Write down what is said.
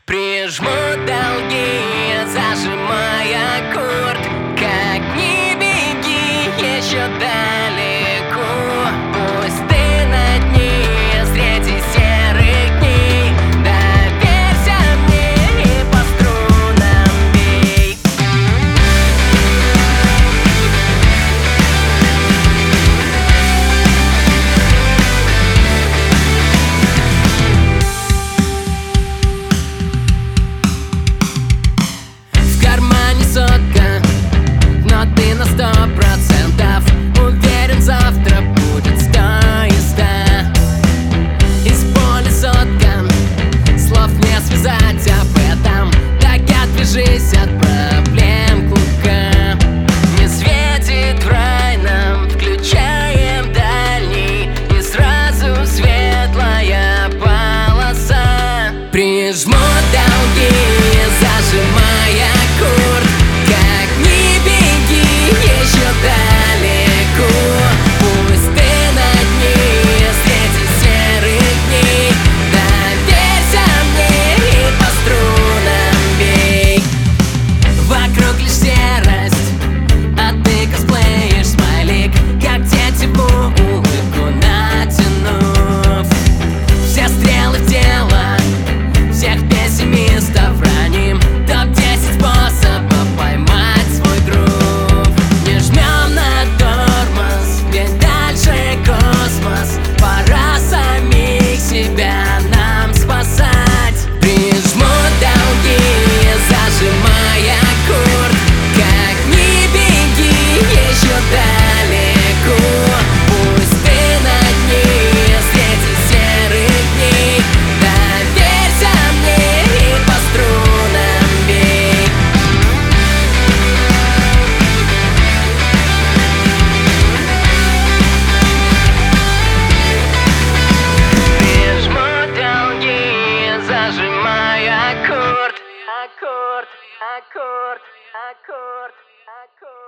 Прижму долги, зажимая аккорд. Как ни беги, еще далеко. Пусть ты на дне среди серых дней. Доверься мне и по струнам бей. В кармане сотка, но ты на 100% уверен, завтра будет 100 и 100. Из поля сотка, слов не связать об этом. Так отвяжись от проблем клубка. Не светит в рай нам, включаем дальний, и сразу светлая полоса. Прижму долги, зажимая аккорд. Как ни беги, еще далеко. Пусть ты на дне среди серых дней. Доверься мне и по струнам бей. Вокруг лишь серость, а ты косплеишь смайлик, как тетиву улыбку натянув. Все стрелы в тело, всех пессимистов раним. Топ-10 способов поймать свой грув. Не жмем на тормоз, ведь дальше космос. Пора самих себя нам спасать. Прижму долги, зажимая аккорд. Как ни беги, еще далеко. Пусть ты на дне среди серых дней. Доверься мне и по струнам бей. Прижму долги, зажимая аккорд. Аккорд, аккорд, аккорд, аккорд.